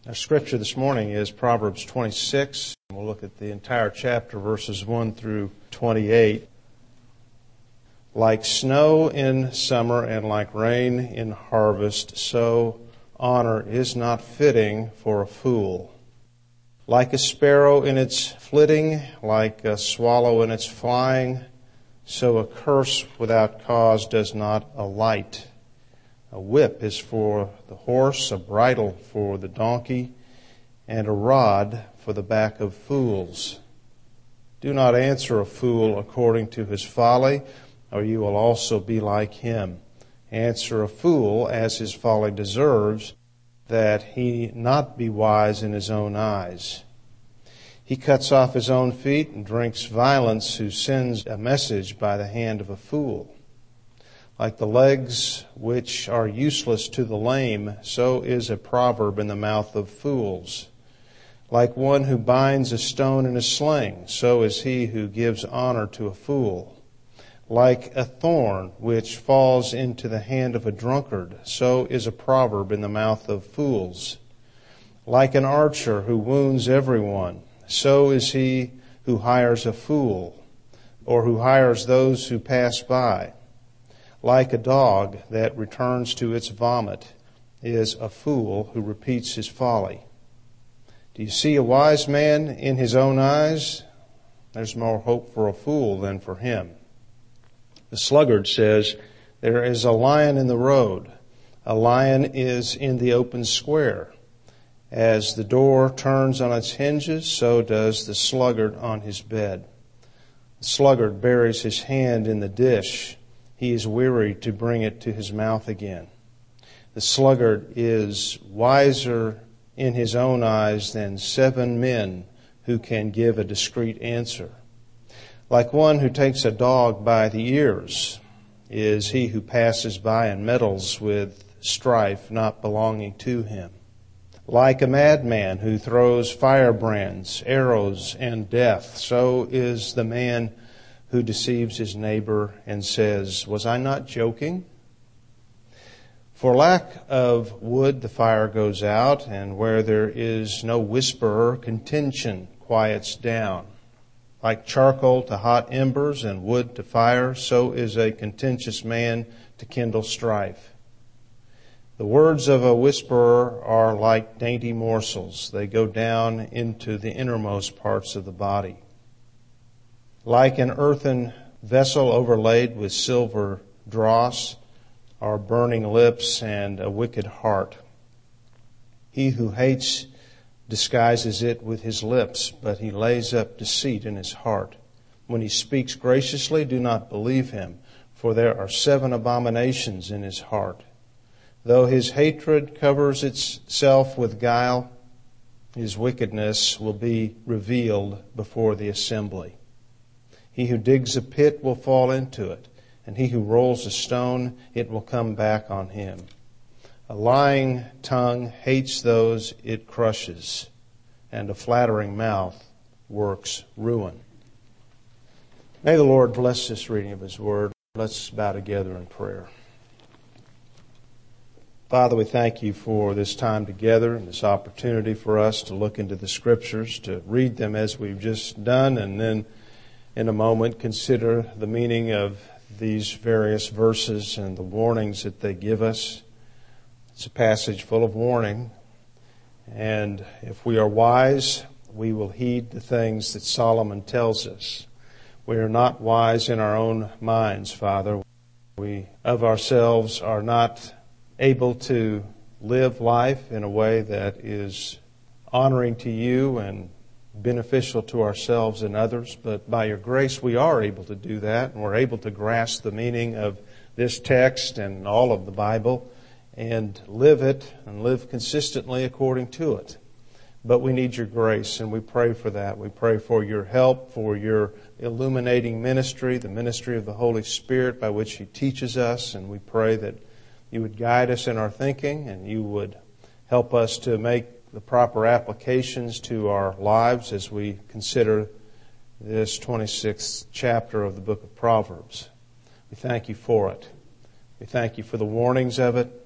Our scripture this morning is Proverbs 26. We'll look at the entire chapter, verses 1 through 28. Like snow in summer and like rain in harvest, so honor is not fitting for a fool. Like a sparrow in its flitting, like a swallow in its flying, so a curse without cause does not alight. A whip is for the horse, a bridle for the donkey, and a rod for the back of fools. Do not answer a fool according to his folly, or you will also be like him. Answer a fool as his folly deserves, that he not be wise in his own eyes. He cuts off his own feet and drinks violence, who sends a message by the hand of a fool. Like the legs which are useless to the lame, so is a proverb in the mouth of fools. Like one who binds a stone in a sling, so is he who gives honor to a fool. Like a thorn which falls into the hand of a drunkard, so is a proverb in the mouth of fools. Like an archer who wounds everyone, so is he who hires a fool, or who hires those who pass by. Like a dog that returns to its vomit is a fool who repeats his folly. Do you see a wise man in his own eyes? There's more hope for a fool than for him. The sluggard says, there is a lion in the road. A lion is in the open square. As the door turns on its hinges, so does the sluggard on his bed. The sluggard buries his hand in the dish. He is weary to bring it to his mouth again. The sluggard is wiser in his own eyes than 7 men who can give a discreet answer. Like one who takes a dog by the ears is he who passes by and meddles with strife not belonging to him. Like a madman who throws firebrands, arrows, and death, so is the man who deceives his neighbor and says, was I not joking? For lack of wood the fire goes out, and where there is no whisperer, contention quiets down. Like charcoal to hot embers and wood to fire, so is a contentious man to kindle strife. The words of a whisperer are like dainty morsels. They go down into the innermost parts of the body. Like an earthen vessel overlaid with silver dross are burning lips and a wicked heart. He who hates disguises it with his lips, but he lays up deceit in his heart. When he speaks graciously, do not believe him, for there are 7 abominations in his heart. Though his hatred covers itself with guile, his wickedness will be revealed before the assembly. He who digs a pit will fall into it, and he who rolls a stone, it will come back on him. A lying tongue hates those it crushes, and a flattering mouth works ruin. May the Lord bless this reading of His Word. Let's bow together in prayer. Father, we thank You for this time together and this opportunity for us to look into the Scriptures, to read them as we've just done, and then in a moment consider the meaning of these various verses and the warnings that they give us. It's a passage full of warning, and if we are wise, we will heed the things that Solomon tells us. We are not wise in our own minds, Father. We of ourselves are not able to live life in a way that is honoring to You and beneficial to ourselves and others, but by Your grace we are able to do that, and we're able to grasp the meaning of this text and all of the Bible and live it and live consistently according to it. But we need Your grace, and we pray for that. We pray for Your help, for Your illuminating ministry, the ministry of the Holy Spirit by which He teaches us, and we pray that You would guide us in our thinking and You would help us to make the proper applications to our lives as we consider this 26th chapter of the book of Proverbs. We thank You for it. We thank You for the warnings of it.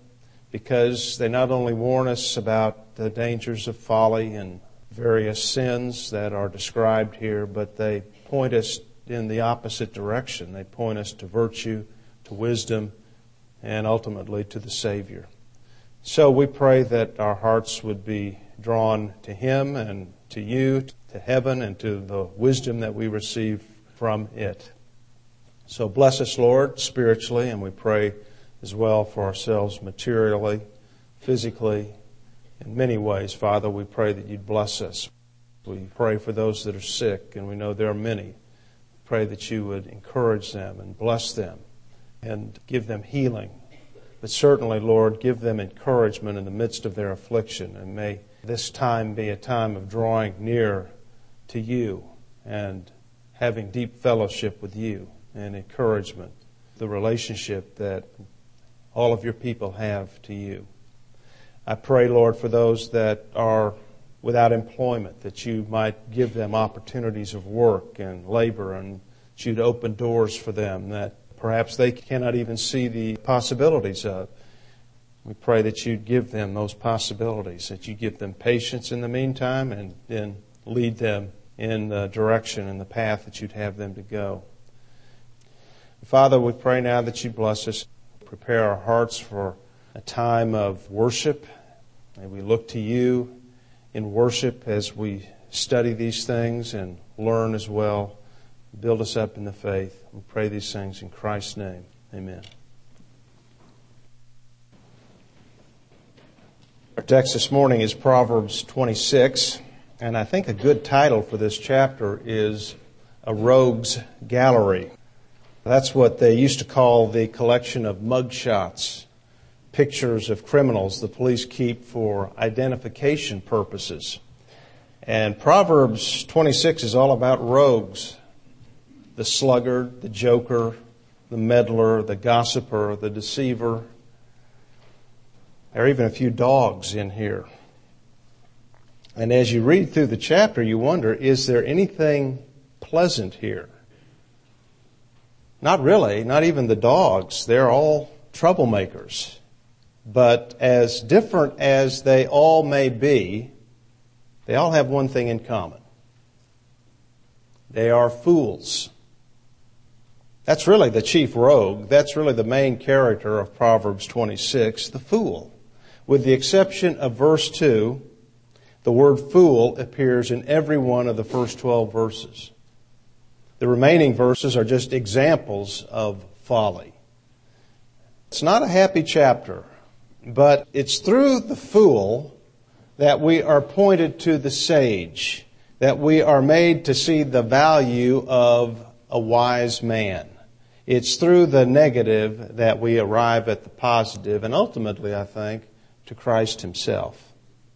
because they not only warn us about the dangers of folly and various sins that are described here, but they point us in the opposite direction. They point us to virtue, to wisdom, and ultimately to the Savior. So we pray that our hearts would be drawn to Him and to you, to heaven, and to the wisdom that we receive from it. So bless us, Lord, spiritually, and we pray as well for ourselves materially, physically, in many ways. Father, we pray that you'd bless us. We pray for those that are sick, and we know there are many. Pray that you would encourage them and bless them and give them healing. But certainly, Lord, give them encouragement in the midst of their affliction. And may this time be a time of drawing near to you and having deep fellowship with you and encouragement, the relationship that all of your people have to you. I pray, Lord, for those that are without employment, that you might give them opportunities of work and labor, and that you'd open doors for them that perhaps they cannot even see the possibilities of. We pray that you'd give them those possibilities, that you give them patience in the meantime, and then lead them in the direction and the path that you'd have them to go. Father, we pray now that you bless us, prepare our hearts for a time of worship. May we look to you in worship as we study these things and learn as well. Build us up in the faith. We pray these things in Christ's name. Amen. Our text this morning is Proverbs 26, and I think a good title for this chapter is A Rogue's Gallery. That's what they used to call the collection of mugshots, pictures of criminals the police keep for identification purposes. And Proverbs 26 is all about rogues, the sluggard, the joker, the meddler, the gossiper, the deceiver. There are even a few dogs in here. And as you read through the chapter, you wonder, is there anything pleasant here? Not really, not even the dogs. They're all troublemakers. But as different as they all may be, they all have one thing in common. They are fools. That's really the chief rogue. That's really the main character of Proverbs 26, the fool. With the exception of verse 2, the word fool appears in every one of the first 12 verses. The remaining verses are just examples of folly. It's not a happy chapter, but it's through the fool that we are pointed to the sage, that we are made to see the value of a wise man. It's through the negative that we arrive at the positive, and ultimately, I think, to Christ Himself.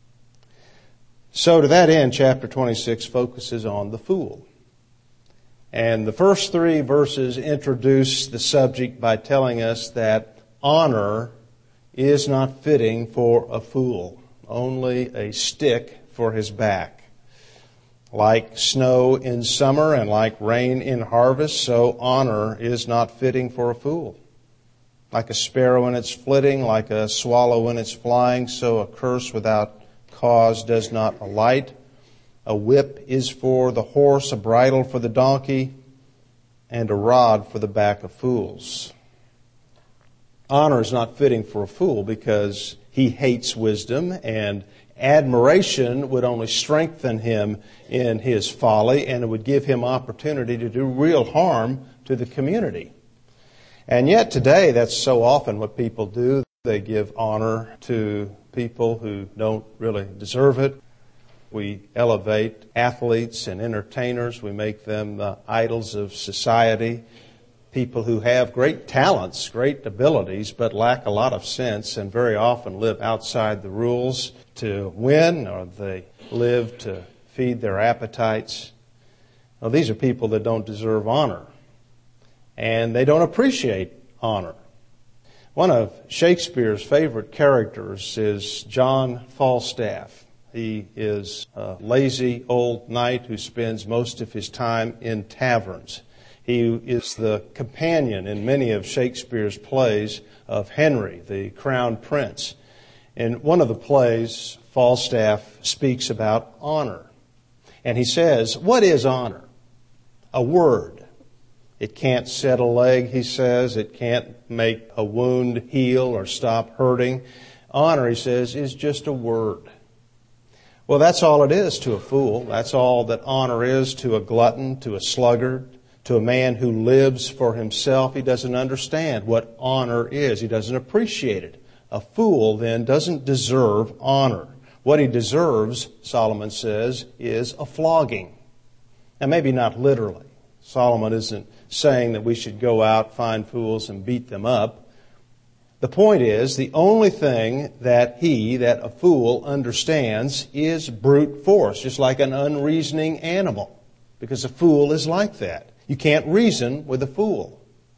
So to that end, chapter 26 focuses on the fool. And the first 3 verses introduce the subject by telling us that honor is not fitting for a fool, only a stick for his back. Like snow in summer and like rain in harvest, so honor is not fitting for a fool. Like a sparrow in its flitting, like a swallow in its flying, so a curse without cause does not alight. A whip is for the horse, a bridle for the donkey, and a rod for the back of fools. Honor is not fitting for a fool because he hates wisdom, and admiration would only strengthen him in his folly, and it would give him opportunity to do real harm to the community. And yet today, that's so often what people do. They give honor to people who don't really deserve it. We elevate athletes and entertainers. We make them the idols of society. People who have great talents, great abilities, but lack a lot of sense and very often live outside the rules to win, or they live to feed their appetites. Now, these are people that don't deserve honor, and they don't appreciate honor. One of Shakespeare's favorite characters is John Falstaff. He is a lazy old knight who spends most of his time in taverns. He is the companion in many of Shakespeare's plays of Henry, the crown prince. In one of the plays, Falstaff speaks about honor. And he says, what is honor? A word. It can't set a leg, he says. It can't make a wound heal or stop hurting. Honor, he says, is just a word. Well, that's all it is to a fool. That's all that honor is to a glutton, to a sluggard, to a man who lives for himself. He doesn't understand what honor is. He doesn't appreciate it. A fool, then, doesn't deserve honor. What he deserves, Solomon says, is a flogging. Now, maybe not literally. Solomon isn't saying that we should go out, find fools, and beat them up. The point is, the only thing that a fool understands is brute force, just like an unreasoning animal, because a fool is like that. You can't reason with a fool.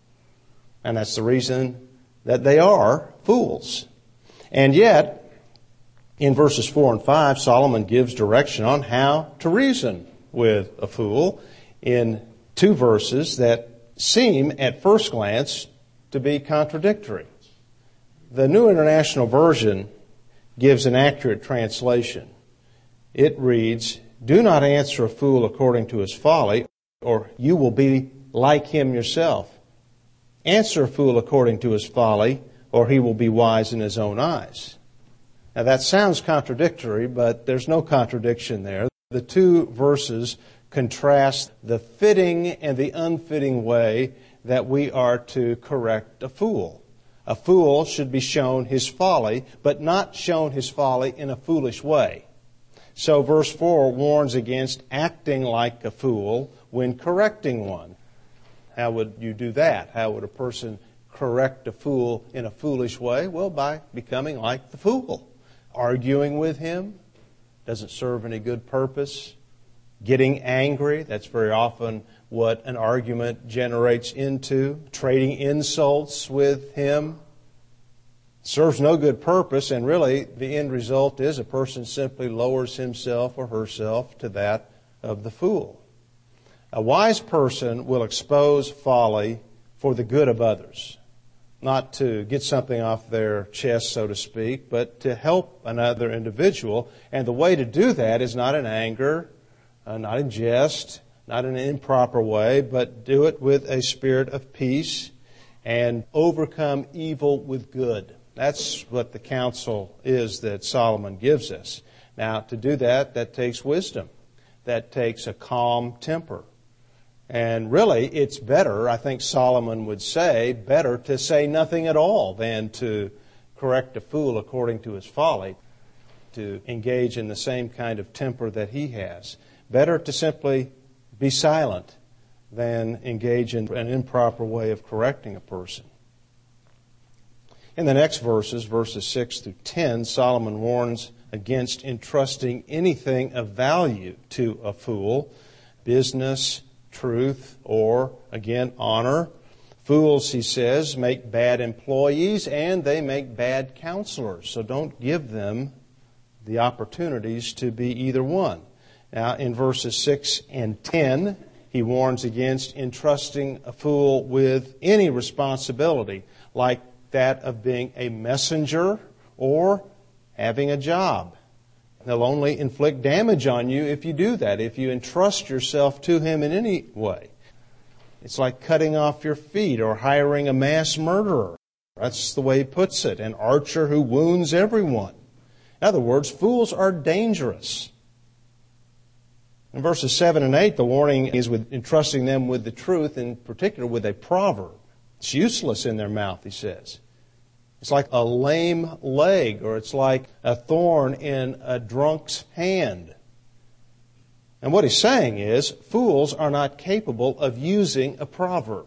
And that's the reason that they are fools. And yet, in verses 4 and 5, Solomon gives direction on how to reason with a fool in two verses that seem at first glance to be contradictory. The New International Version gives an accurate translation. It reads, "Do not answer a fool according to his folly, or you will be like him yourself. Answer a fool according to his folly, or he will be wise in his own eyes." Now that sounds contradictory, but there's no contradiction there. The two verses contrast the fitting and the unfitting way that we are to correct a fool. A fool should be shown his folly, but not shown his folly in a foolish way. So verse 4 warns against acting like a fool when correcting one. How would you do that? How would a person correct a fool in a foolish way? Well, by becoming like the fool. Arguing with him doesn't serve any good purpose. Getting angry, that's very often what an argument generates into. Trading insults with him serves no good purpose, and really the end result is a person simply lowers himself or herself to that of the fool. A wise person will expose folly for the good of others, not to get something off their chest, so to speak, but to help another individual. And the way to do that is not in anger, not in jest, not in an improper way, but do it with a spirit of peace and overcome evil with good. That's what the counsel is that Solomon gives us. Now, to do that, that takes wisdom. That takes a calm temper. And really, it's better, I think Solomon would say, better to say nothing at all than to correct a fool according to his folly, to engage in the same kind of temper that he has. Better to simply be silent than engage in an improper way of correcting a person. In the next verses, verses 6 through 10, Solomon warns against entrusting anything of value to a fool, business, truth, or, again, honor. Fools, he says, make bad employees and they make bad counselors. So don't give them the opportunities to be either one. Now, in verses 6 and 10, he warns against entrusting a fool with any responsibility, like that of being a messenger or having a job. He'll only inflict damage on you if you do that, if you entrust yourself to him in any way. It's like cutting off your feet or hiring a mass murderer. That's the way he puts it, an archer who wounds everyone. In other words, fools are dangerous. In verses 7 and 8, the warning is with entrusting them with the truth, in particular with a proverb. It's useless in their mouth, he says. It's like a lame leg, or it's like a thorn in a drunk's hand. And what he's saying is, fools are not capable of using a proverb.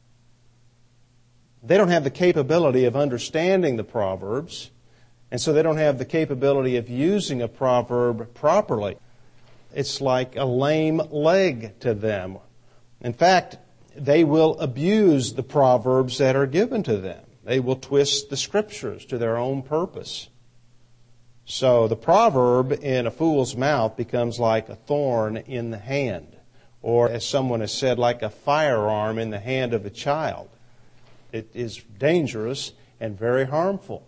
They don't have the capability of understanding the proverbs, and so they don't have the capability of using a proverb properly. It's like a lame leg to them. In fact, they will abuse the proverbs that are given to them. They will twist the scriptures to their own purpose. So the proverb in a fool's mouth becomes like a thorn in the hand, or as someone has said, like a firearm in the hand of a child. It is dangerous and very harmful.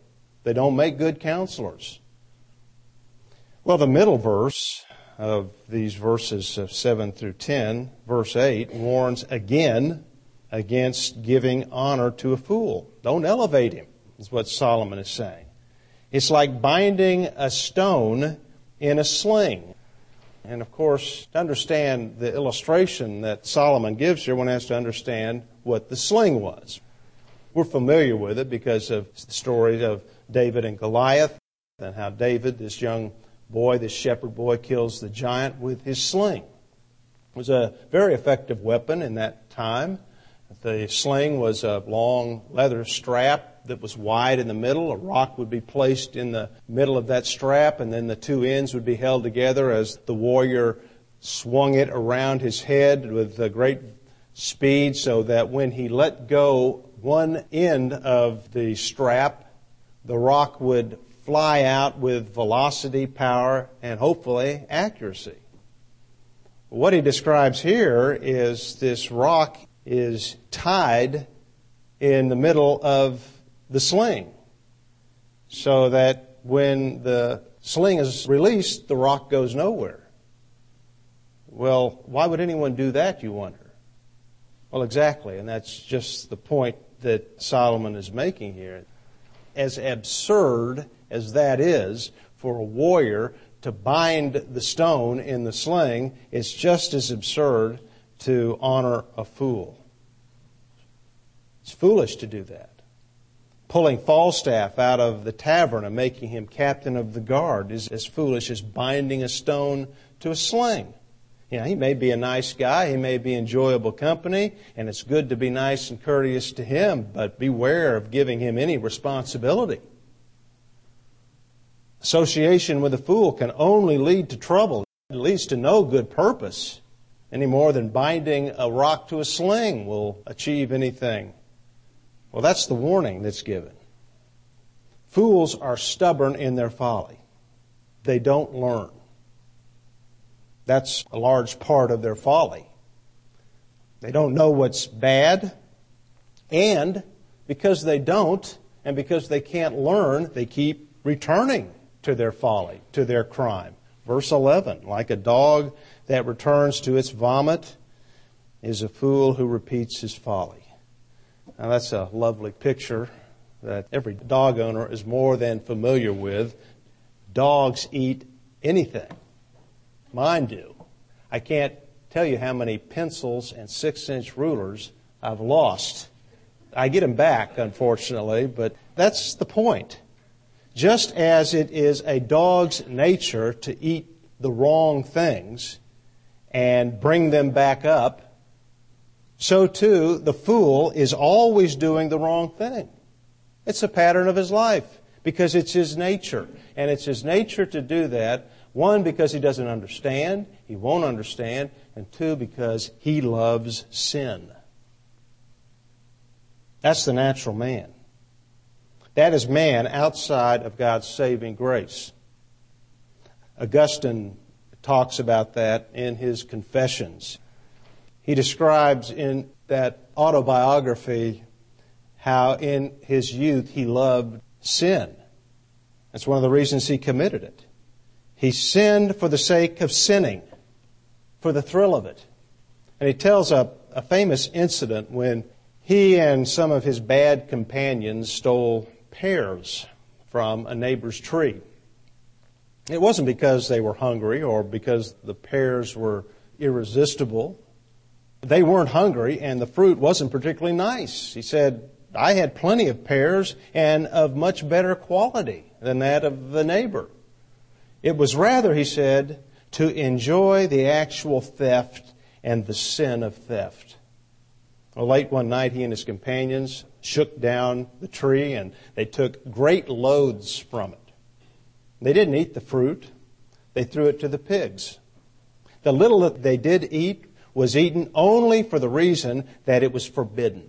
They don't make good counselors. Well, the middle verse of these verses of 7 through 10, verse 8, warns again against giving honor to a fool. Don't elevate him, is what Solomon is saying. It's like binding a stone in a sling. And of course, to understand the illustration that Solomon gives here, one has to understand what the sling was. We're familiar with it because of the story of David and Goliath and how David, this young boy, this shepherd boy, kills the giant with his sling. It was a very effective weapon in that time. The sling was a long leather strap that was wide in the middle. A rock would be placed in the middle of that strap, and then the two ends would be held together as the warrior swung it around his head with great speed, so that when he let go one end of the strap, the rock would fly out with velocity, power, and hopefully accuracy. What he describes here is this rock is tied in the middle of the sling, so that when the sling is released, the rock goes nowhere. Well, why would anyone do that, you wonder? Well, exactly, and that's just the point that Solomon is making here. As absurd as that is for a warrior to bind the stone in the sling, it's just as absurd to honor a fool. It's foolish to do that. Pulling Falstaff out of the tavern and making him captain of the guard is as foolish as binding a stone to a sling. You know, he may be a nice guy, he may be enjoyable company, and it's good to be nice and courteous to him, but beware of giving him any responsibility. Association with a fool can only lead to trouble. It leads to no good purpose, any more than binding a rock to a sling will achieve anything. Well, that's the warning that's given. Fools are stubborn in their folly. They don't learn. That's a large part of their folly. They don't know what's bad, and because they don't, and because they can't learn, they keep returning to their folly, to their crime. Verse 11, like a dog that returns to its vomit is a fool who repeats his folly. Now that's a lovely picture that every dog owner is more than familiar with. Dogs eat anything. Mine do. I can't tell you how many pencils and 6-inch rulers I've lost. I get them back, unfortunately, but that's the point. Just as it is a dog's nature to eat the wrong things and bring them back up, so too the fool is always doing the wrong thing. It's a pattern of his life because it's his nature. And it's his nature to do that, one, because he doesn't understand, he won't understand, and two, because he loves sin. That's the natural man. That is man outside of God's saving grace. Augustine talks about that in his Confessions. He describes in that autobiography how in his youth he loved sin. That's one of the reasons he committed it. He sinned for the sake of sinning, for the thrill of it. And he tells a famous incident when he and some of his bad companions stole pears from a neighbor's tree. It wasn't because they were hungry or because the pears were irresistible. They weren't hungry and the fruit wasn't particularly nice. He said, I had plenty of pears and of much better quality than that of the neighbor. It was rather, he said, to enjoy the actual theft and the sin of theft. Well, late one night, he and his companions shook down the tree and they took great loads from it. They didn't eat the fruit. They threw it to the pigs. The little that they did eat was eaten only for the reason that it was forbidden.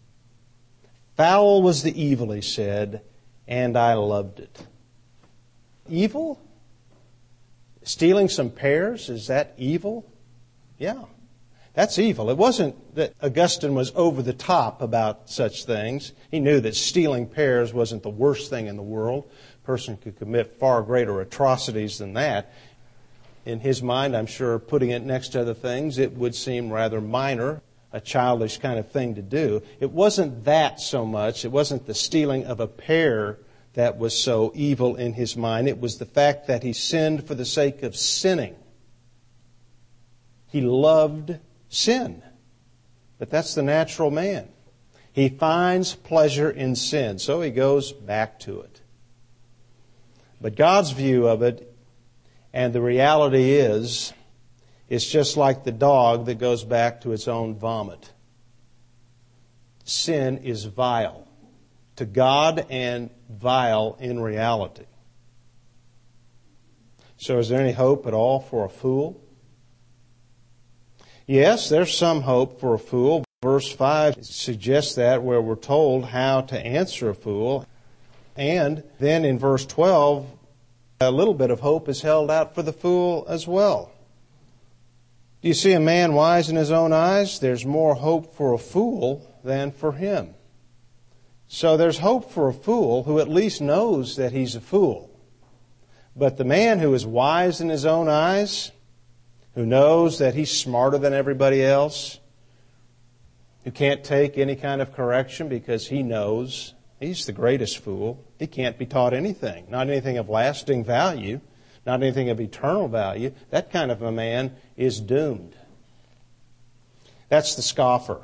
Foul was the evil, he said, and I loved it. Evil? Stealing some pears, is that evil? Yeah. That's evil. It wasn't that Augustine was over the top about such things. He knew that stealing pears wasn't the worst thing in the world. A person could commit far greater atrocities than that. In his mind, I'm sure, putting it next to other things, it would seem rather minor, a childish kind of thing to do. It wasn't that so much. It wasn't the stealing of a pear that was so evil in his mind. It was the fact that he sinned for the sake of sinning. He loved sin. But that's the natural man. He finds pleasure in sin, so he goes back to it. But God's view of it, and the reality is, it's just like the dog that goes back to its own vomit. Sin is vile to God and vile in reality. So is there any hope at all for a fool? Yes, there's some hope for a fool. Verse 5 suggests that, where we're told how to answer a fool. And then in verse 12, a little bit of hope is held out for the fool as well. Do you see a man wise in his own eyes? There's more hope for a fool than for him. So there's hope for a fool who at least knows that he's a fool. But the man who is wise in his own eyes, who knows that he's smarter than everybody else, who can't take any kind of correction because he knows he's the greatest fool. He can't be taught anything, not anything of lasting value, not anything of eternal value. That kind of a man is doomed. That's the scoffer.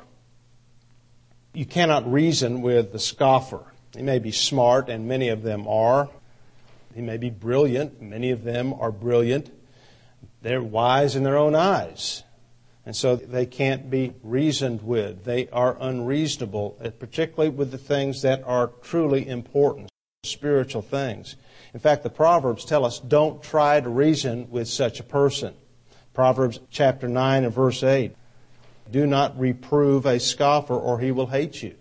You cannot reason with the scoffer. He may be smart, and many of them are. He may be brilliant. Many of them are brilliant. They're wise in their own eyes. And so they can't be reasoned with. They are unreasonable, particularly with the things that are truly important, spiritual things. In fact, the Proverbs tell us, don't try to reason with such a person. Proverbs chapter 9 and verse 8. Do not reprove a scoffer, or he will hate you.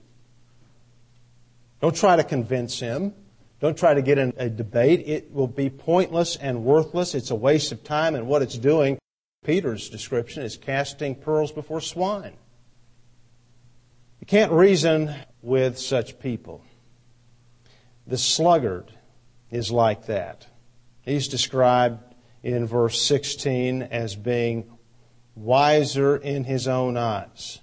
Don't try to convince him. Don't try to get in a debate. It will be pointless and worthless. It's a waste of time, and what it's doing, Peter's description, is casting pearls before swine. You can't reason with such people. The sluggard is like that. He's described in verse 16 as being wiser in his own eyes.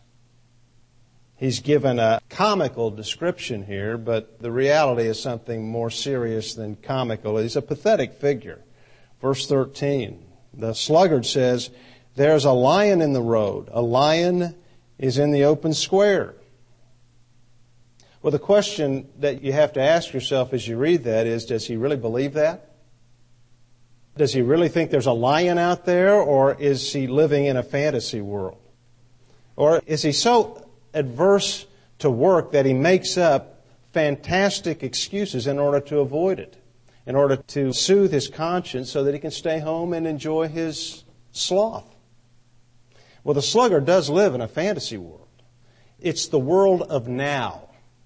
He's given a comical description here, but the reality is something more serious than comical. He's a pathetic figure. Verse 13, the sluggard says, there's a lion in the road. A lion is in the open square. Well, the question that you have to ask yourself as you read that is, does he really believe that? Does he really think there's a lion out there, or is he living in a fantasy world? Or is he so adverse to work that he makes up fantastic excuses in order to avoid it, in order to soothe his conscience so that he can stay home and enjoy his sloth? Well, the sluggard does live in a fantasy world. It's the world of now,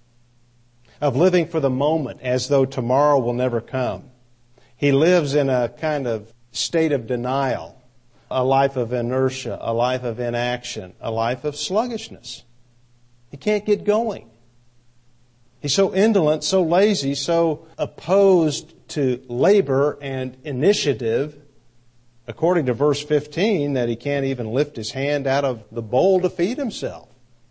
of living for the moment as though tomorrow will never come. He lives in a kind of state of denial, a life of inertia, a life of inaction, a life of sluggishness. He can't get going. He's so indolent, so lazy, so opposed to labor and initiative, according to verse 15, that he can't even lift his hand out of the bowl to feed himself.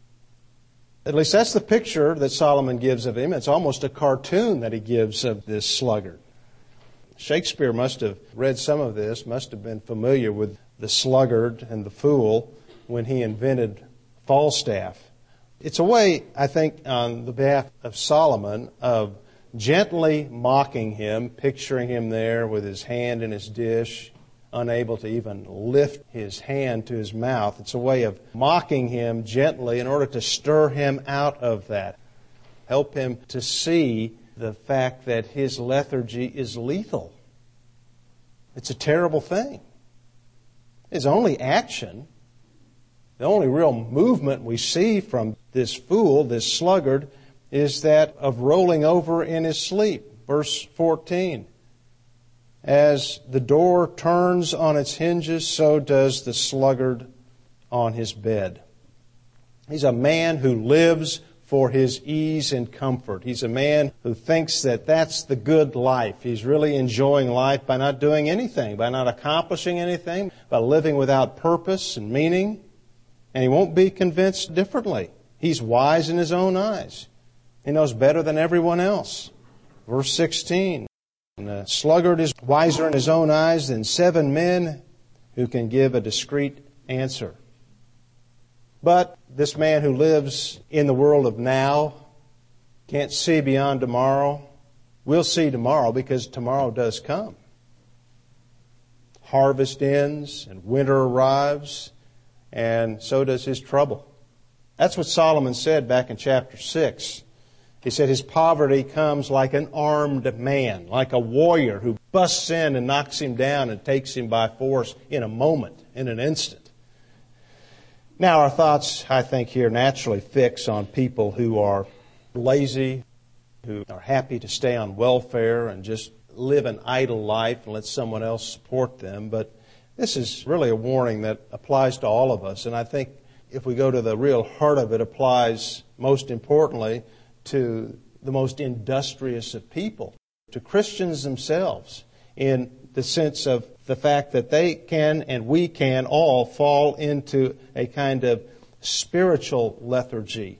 At least that's the picture that Solomon gives of him. It's almost a cartoon that he gives of this sluggard. Shakespeare must have read some of this, must have been familiar with the sluggard and the fool when he invented Falstaff. It's a way, I think, on the behalf of Solomon, of gently mocking him, picturing him there with his hand in his dish, unable to even lift his hand to his mouth. It's a way of mocking him gently in order to stir him out of that. Help him to see the fact that his lethargy is lethal. It's a terrible thing. His only action, the only real movement we see from this fool, this sluggard, is that of rolling over in his sleep. Verse 14. As the door turns on its hinges, so does the sluggard on his bed. He's a man who lives for his ease and comfort. He's a man who thinks that that's the good life. He's really enjoying life by not doing anything, by not accomplishing anything, by living without purpose and meaning. And he won't be convinced differently. He's wise in his own eyes. He knows better than everyone else. Verse 16, and the sluggard is wiser in his own eyes than 7 men who can give a discreet answer. But this man who lives in the world of now can't see beyond tomorrow. We'll see tomorrow because tomorrow does come. Harvest ends and winter arrives, and so does his trouble. That's what Solomon said back in chapter 6. He said his poverty comes like an armed man, like a warrior who busts in and knocks him down and takes him by force in a moment, in an instant. Now our thoughts, I think, here naturally fix on people who are lazy, who are happy to stay on welfare and just live an idle life and let someone else support them. But this is really a warning that applies to all of us. And I think if we go to the real heart of it, applies most importantly to the most industrious of people, to Christians themselves, in the sense of the fact that they can and we can all fall into a kind of spiritual lethargy.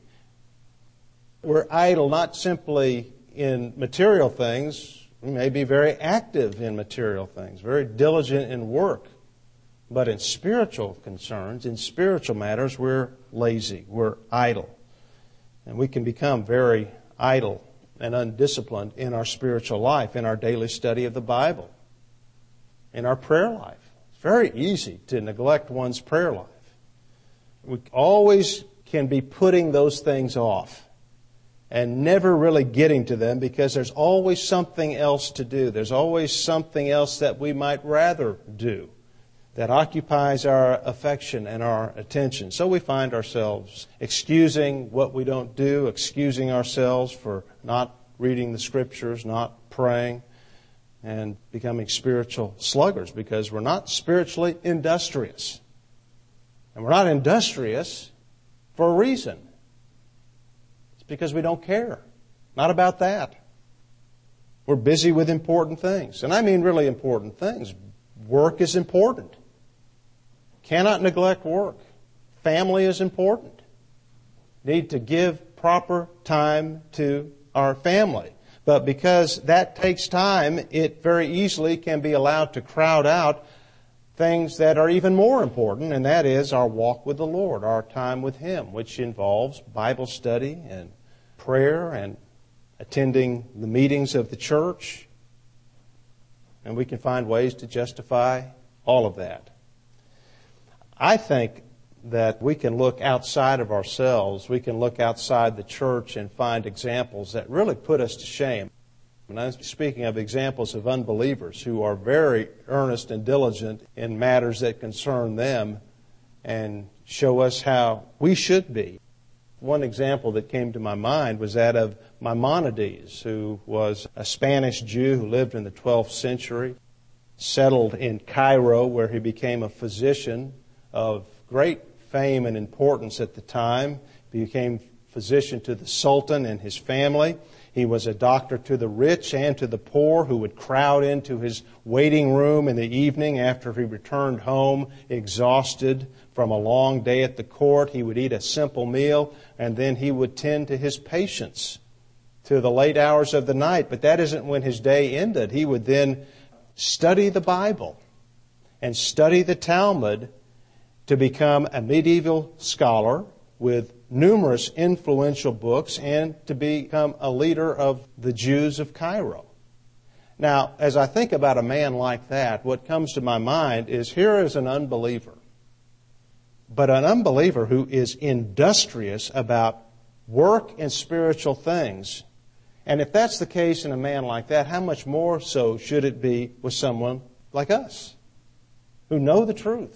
We're idle not simply in material things. We may be very active in material things, very diligent in work. But in spiritual concerns, in spiritual matters, we're lazy, we're idle. And we can become very idle and undisciplined in our spiritual life, in our daily study of the Bible, in our prayer life. It's very easy to neglect one's prayer life. We always can be putting those things off and never really getting to them because there's always something else to do. There's always something else that we might rather do that occupies our affection and our attention. So we find ourselves excusing what we don't do, excusing ourselves for not reading the Scriptures, not praying, and becoming spiritual sluggards because we're not spiritually industrious. And we're not industrious for a reason. It's because we don't care. Not about that. We're busy with important things. And I mean really important things. Work is important. Cannot neglect work. Family is important. Need to give proper time to our family. But because that takes time, it very easily can be allowed to crowd out things that are even more important, and that is our walk with the Lord, our time with Him, which involves Bible study and prayer and attending the meetings of the church. And we can find ways to justify all of that. I think that we can look outside of ourselves, we can look outside the church and find examples that really put us to shame. And I'm speaking of examples of unbelievers who are very earnest and diligent in matters that concern them and show us how we should be. One example that came to my mind was that of Maimonides, who was a Spanish Jew who lived in the 12th century, settled in Cairo, where he became a physician of great fame and importance at the time. He became physician to the Sultan and his family. He was a doctor to the rich and to the poor who would crowd into his waiting room in the evening after he returned home exhausted from a long day at the court. He would eat a simple meal and then he would tend to his patients to the late hours of the night. But that isn't when his day ended. He would then study the Bible and study the Talmud to become a medieval scholar with numerous influential books and to become a leader of the Jews of Cairo. Now, as I think about a man like that, what comes to my mind is here is an unbeliever, but an unbeliever who is industrious about work and spiritual things. And if that's the case in a man like that, how much more so should it be with someone like us who know the truth?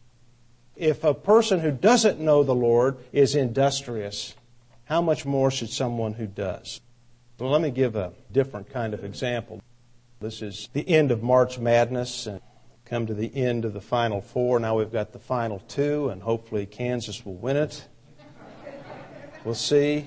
If a person who doesn't know the Lord is industrious, how much more should someone who does? Well, let me give a different kind of example. This is the end of March Madness, and come to the end of the Final Four. Now we've got the Final Two, and hopefully Kansas will win it. We'll see.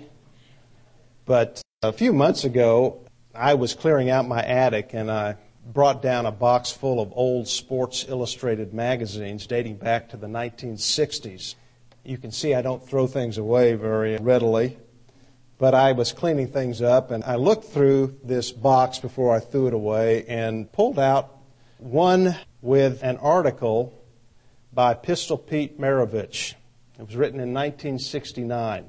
But a few months ago, I was clearing out my attic, and I brought down a box full of old Sports Illustrated magazines dating back to the 1960s. You can see I don't throw things away very readily. But I was cleaning things up, and I looked through this box before I threw it away and pulled out one with an article by Pistol Pete Maravich. It was written in 1969.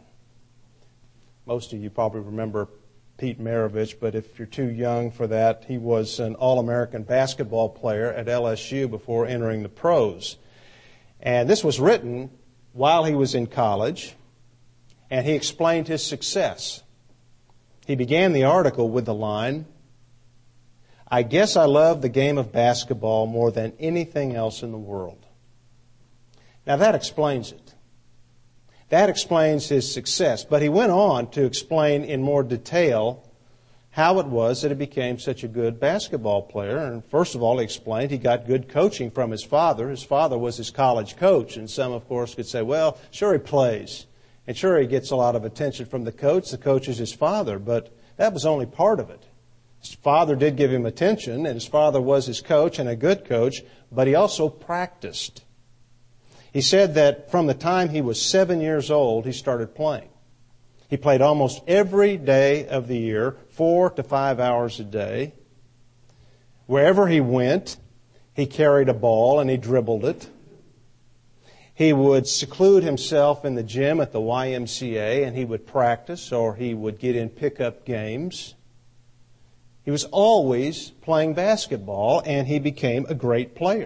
Most of you probably remember Pete Maravich, but if you're too young for that, he was an All-American basketball player at LSU before entering the pros. And this was written while he was in college, and he explained his success. He began the article with the line, "I guess I love the game of basketball more than anything else in the world." Now that explains it. That explains his success. But he went on to explain in more detail how it was that he became such a good basketball player. And first of all, he explained he got good coaching from his father. His father was his college coach. And some, of course, could say, well, sure he plays. And sure he gets a lot of attention from the coach. The coach is his father. But that was only part of it. His father did give him attention, and his father was his coach and a good coach, but he also practiced. He said that from the time he was 7 years old, he started playing. He played almost every day of the year, 4 to 5 hours a day. Wherever he went, he carried a ball and he dribbled it. He would seclude himself in the gym at the YMCA and he would practice, or he would get in pickup games. He was always playing basketball, and he became a great player.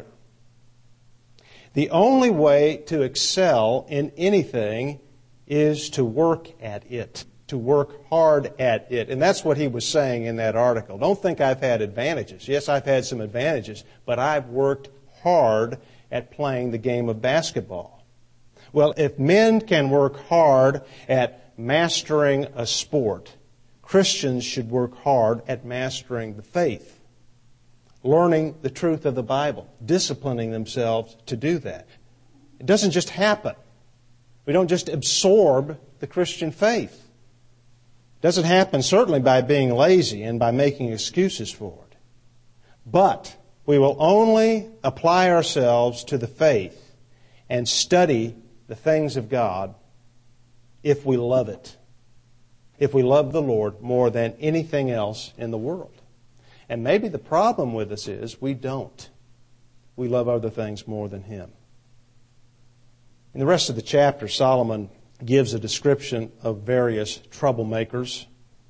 The only way to excel in anything is to work at it, to work hard at it. And that's what he was saying in that article. Don't think I've had advantages. Yes, I've had some advantages, but I've worked hard at playing the game of basketball. Well, if men can work hard at mastering a sport, Christians should work hard at mastering the faith, learning the truth of the Bible, disciplining themselves to do that. It doesn't just happen. We don't just absorb the Christian faith. It doesn't happen certainly by being lazy and by making excuses for it. But we will only apply ourselves to the faith and study the things of God if we love it, if we love the Lord more than anything else in the world. And maybe the problem with us is we don't. We love other things more than Him. In the rest of the chapter, Solomon gives a description of various troublemakers.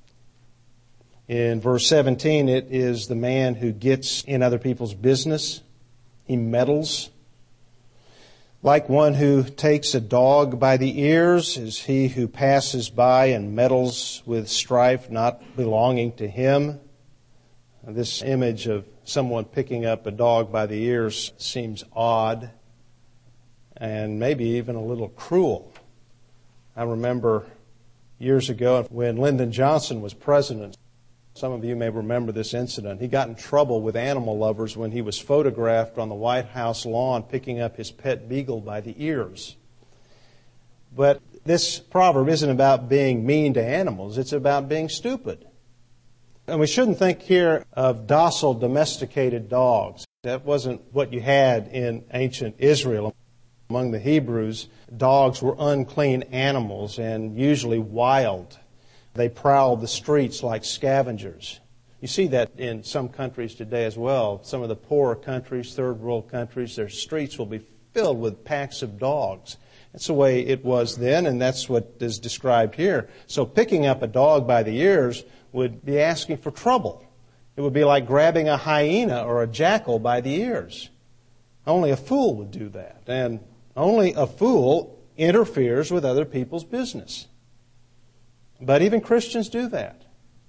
In verse 17, it is the man who gets in other people's business. He meddles. Like one who takes a dog by the ears is he who passes by and meddles with strife not belonging to him. This image of someone picking up a dog by the ears seems odd and maybe even a little cruel. I remember years ago when Lyndon Johnson was president. Some of you may remember this incident. He got in trouble with animal lovers when he was photographed on the White House lawn picking up his pet beagle by the ears. But this proverb isn't about being mean to animals. It's about being stupid. And we shouldn't think here of docile, domesticated dogs. That wasn't what you had in ancient Israel. Among the Hebrews, dogs were unclean animals and usually wild. They prowled the streets like scavengers. You see that in some countries today as well. Some of the poorer countries, third world countries, their streets will be filled with packs of dogs. That's the way it was then, and that's what is described here. So picking up a dog by the ears would be asking for trouble. It would be like grabbing a hyena or a jackal by the ears. Only a fool would do that. And only a fool interferes with other people's business. But even Christians do that.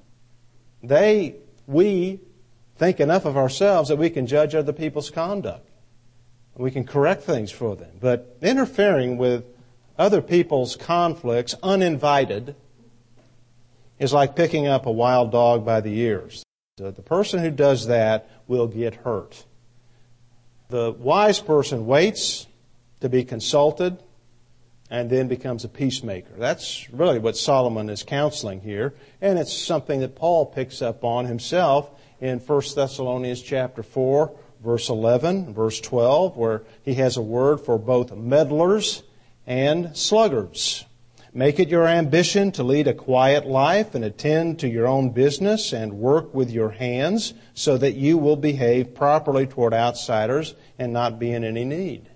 We think enough of ourselves that we can judge other people's conduct. We can correct things for them. But interfering with other people's conflicts uninvited is like picking up a wild dog by the ears. The person who does that will get hurt. The wise person waits to be consulted and then becomes a peacemaker. That's really what Solomon is counseling here, and it's something that Paul picks up on himself in 1 Thessalonians chapter 4, verse 11, verse 12, where he has a word for both meddlers and sluggards. Make it your ambition to lead a quiet life and attend to your own business and work with your hands so that you will behave properly toward outsiders and not be in any need.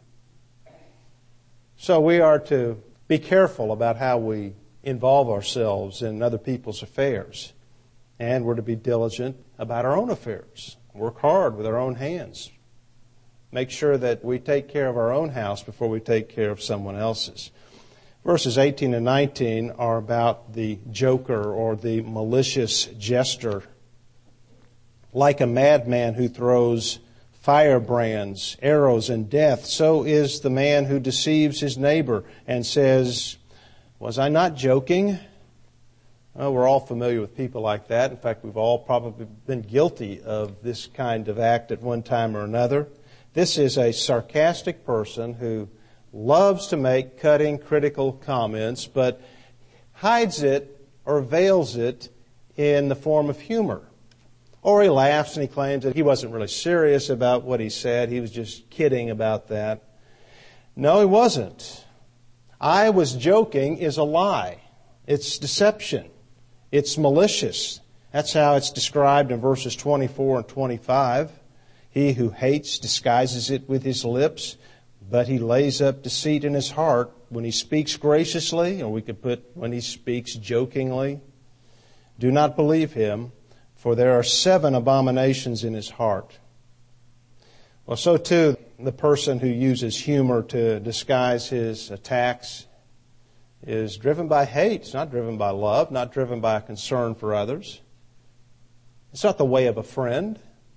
So we are to be careful about how we involve ourselves in other people's affairs. And we're to be diligent about our own affairs. Work hard with our own hands. Make sure that we take care of our own house before we take care of someone else's. Verses 18 and 19 are about the joker or the malicious jester. Like a madman who throws firebrands, arrows, and death, so is the man who deceives his neighbor and says, "Was I not joking?" Well, we're all familiar with people like that. In fact, we've all probably been guilty of this kind of act at one time or another. This is a sarcastic person who loves to make cutting, critical comments, but hides it or veils it in the form of humor. Or he laughs and he claims that he wasn't really serious about what he said. He was just kidding about that. No, he wasn't. "I was joking" is a lie. It's deception. It's malicious. That's how it's described in verses 24 and 25. He who hates disguises it with his lips, but he lays up deceit in his heart. When he speaks graciously, or we could put when he speaks jokingly, do not believe him, for there are 7 abominations in his heart. Well, so too, the person who uses humor to disguise his attacks is driven by hate. It's not driven by love, not driven by a concern for others. It's not the way of a friend.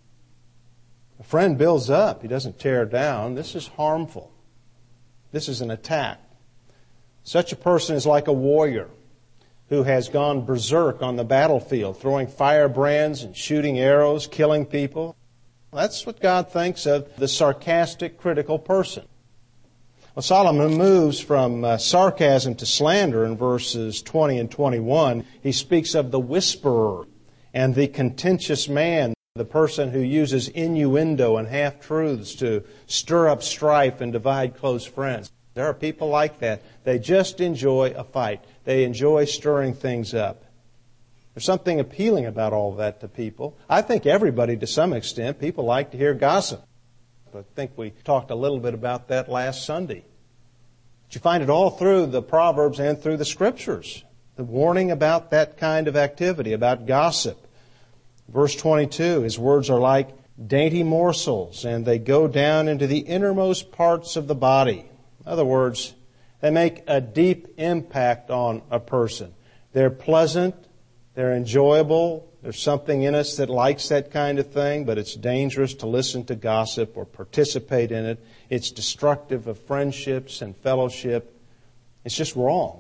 A friend builds up. He doesn't tear down. This is harmful. This is an attack. Such a person is like a warrior who has gone berserk on the battlefield, throwing firebrands and shooting arrows, killing people. That's what God thinks of the sarcastic, critical person. Well, Solomon moves from sarcasm to slander in verses 20 and 21. He speaks of the whisperer and the contentious man, the person who uses innuendo and half-truths to stir up strife and divide close friends. There are people like that. They just enjoy a fight. They enjoy stirring things up. There's something appealing about all of that to people. I think everybody, to some extent, people like to hear gossip. I think we talked a little bit about that last Sunday. But you find it all through the Proverbs and through the Scriptures. The warning about that kind of activity, about gossip. Verse 22, his words are like dainty morsels, and they go down into the innermost parts of the body. In other words, they make a deep impact on a person. They're pleasant, they're enjoyable. There's something in us that likes that kind of thing, but it's dangerous to listen to gossip or participate in it. It's destructive of friendships and fellowship. It's just wrong.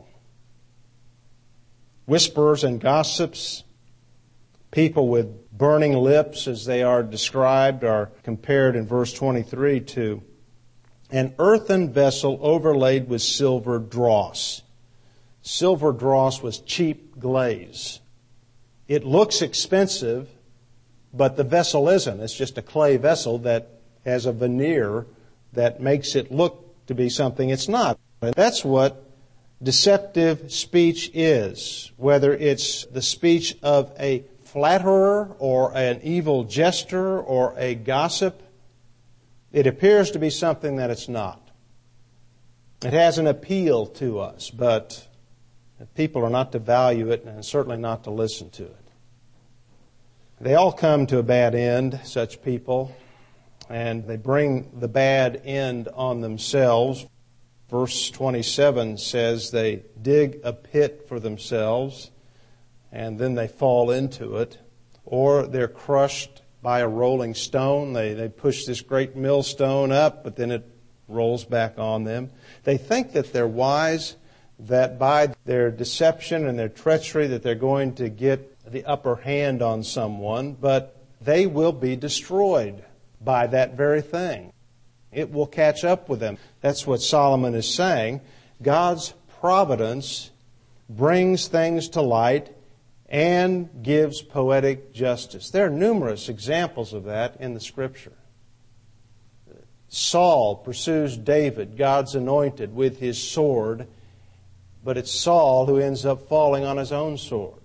Whisperers and gossips, people with burning lips as they are described, are compared in verse 23 to an earthen vessel overlaid with silver dross. Silver dross was cheap glaze. It looks expensive, but the vessel isn't. It's just a clay vessel that has a veneer that makes it look to be something it's not. And that's what deceptive speech is. Whether it's the speech of a flatterer or an evil jester or a gossip, it appears to be something that it's not. It has an appeal to us, but people are not to value it and certainly not to listen to it. They all come to a bad end, such people, and they bring the bad end on themselves. Verse 27 says they dig a pit for themselves and then they fall into it, or they're crushed by a rolling stone. They push this great millstone up, but then it rolls back on them. They think that they're wise, that by their deception and their treachery that they're going to get the upper hand on someone, but they will be destroyed by that very thing. It will catch up with them. That's what Solomon is saying. God's providence brings things to light and gives poetic justice. There are numerous examples of that in the Scripture. Saul pursues David, God's anointed, with his sword, but it's Saul who ends up falling on his own sword.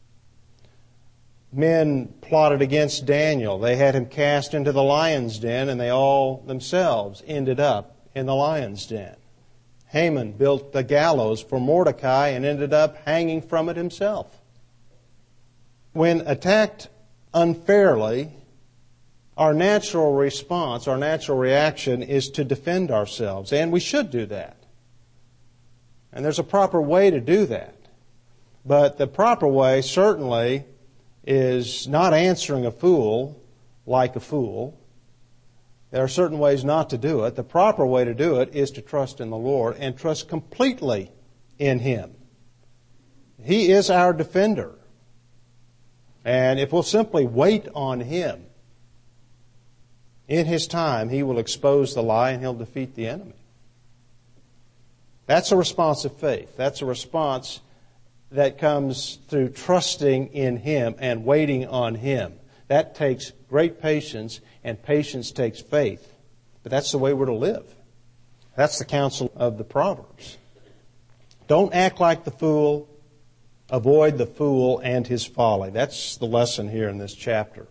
Men plotted against Daniel. They had him cast into the lion's den, and they all themselves ended up in the lion's den. Haman built the gallows for Mordecai and ended up hanging from it himself. When attacked unfairly, our natural response, our natural reaction is to defend ourselves, and we should do that. And there's a proper way to do that. But the proper way certainly is not answering a fool like a fool. There are certain ways not to do it. The proper way to do it is to trust in the Lord and trust completely in Him. He is our defender. And if we'll simply wait on Him, in His time, He will expose the lie and He'll defeat the enemy. That's a response of faith. That's a response that comes through trusting in Him and waiting on Him. That takes great patience, and patience takes faith. But that's the way we're to live. That's the counsel of the Proverbs. Don't act like the fool. Avoid the fool and his folly. That's the lesson here in this chapter.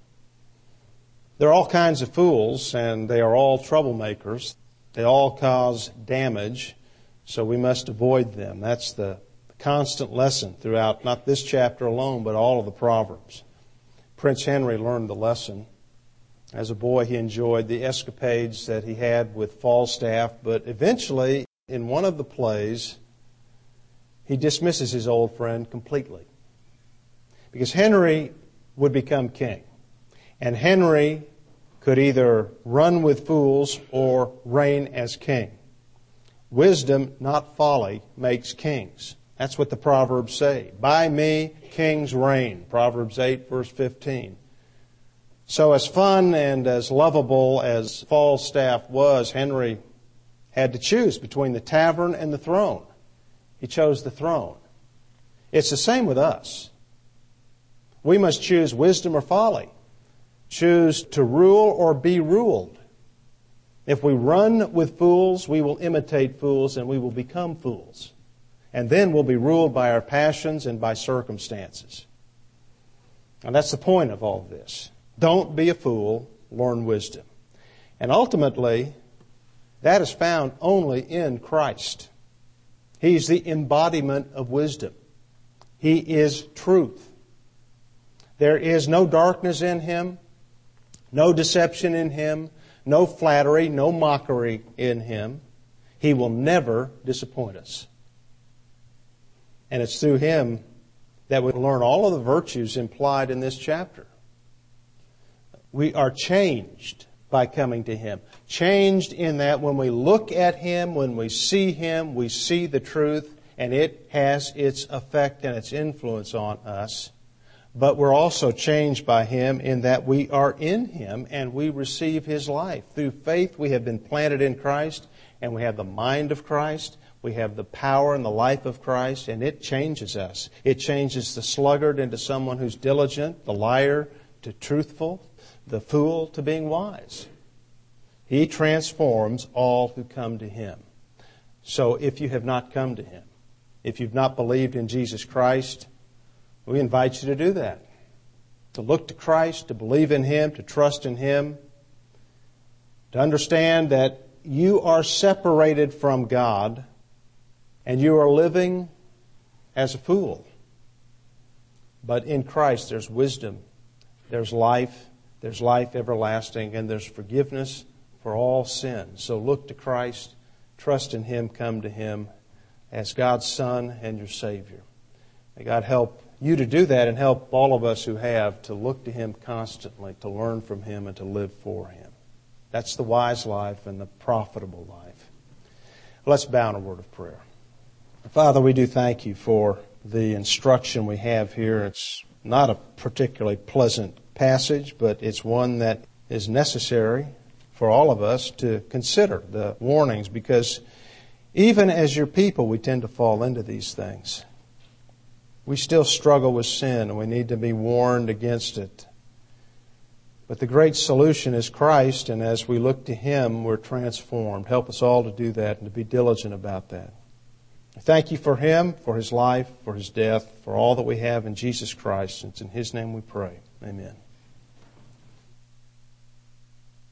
There are all kinds of fools, and they are all troublemakers. They all cause damage, so we must avoid them. That's the constant lesson throughout, not this chapter alone, but all of the Proverbs. Prince Henry learned the lesson. As a boy, he enjoyed the escapades that he had with Falstaff, but eventually, in one of the plays, he dismisses his old friend completely. Because Henry would become king. And Henry could either run with fools or reign as king. Wisdom, not folly, makes kings. That's what the Proverbs say. By me, kings reign. Proverbs 8, verse 15. So as fun and as lovable as Falstaff was, Henry had to choose between the tavern and the throne. He chose the throne. It's the same with us. We must choose wisdom or folly. Choose to rule or be ruled. If we run with fools, we will imitate fools and we will become fools. And then we'll be ruled by our passions and by circumstances. And that's the point of all of this. Don't be a fool, learn wisdom. And ultimately, that is found only in Christ. He's the embodiment of wisdom. He is truth. There is no darkness in Him, no deception in Him, no flattery, no mockery in Him. He will never disappoint us. And it's through Him that we learn all of the virtues implied in this chapter. We are changed by coming to Him. Changed in that when we look at Him, when we see the truth, and it has its effect and its influence on us. But we're also changed by Him in that we are in Him and we receive His life. Through faith we have been planted in Christ, and we have the mind of Christ. We have the power and the life of Christ, and it changes us. It changes the sluggard into someone who's diligent, the liar to truthful, the fool to being wise. He transforms all who come to Him. So if you have not come to Him, if you've not believed in Jesus Christ, we invite you to do that. To look to Christ, to believe in Him, to trust in Him, to understand that you are separated from God and you are living as a fool. But in Christ there's wisdom, there's life everlasting, and there's forgiveness for all sin. So look to Christ, trust in Him, come to Him as God's Son and your Savior. May God help you to do that and help all of us who have to look to Him constantly, to learn from Him and to live for Him. That's the wise life and the profitable life. Let's bow in a word of prayer. Father, we do thank You for the instruction we have here. It's not a particularly pleasant passage, but it's one that is necessary for all of us to consider the warnings, because even as your people, we tend to fall into these things. We still struggle with sin, and we need to be warned against it. But the great solution is Christ, and as we look to Him, we're transformed. Help us all to do that and to be diligent about that. Thank you for Him, for His life, for His death, for all that we have in Jesus Christ. It's in His name we pray. Amen.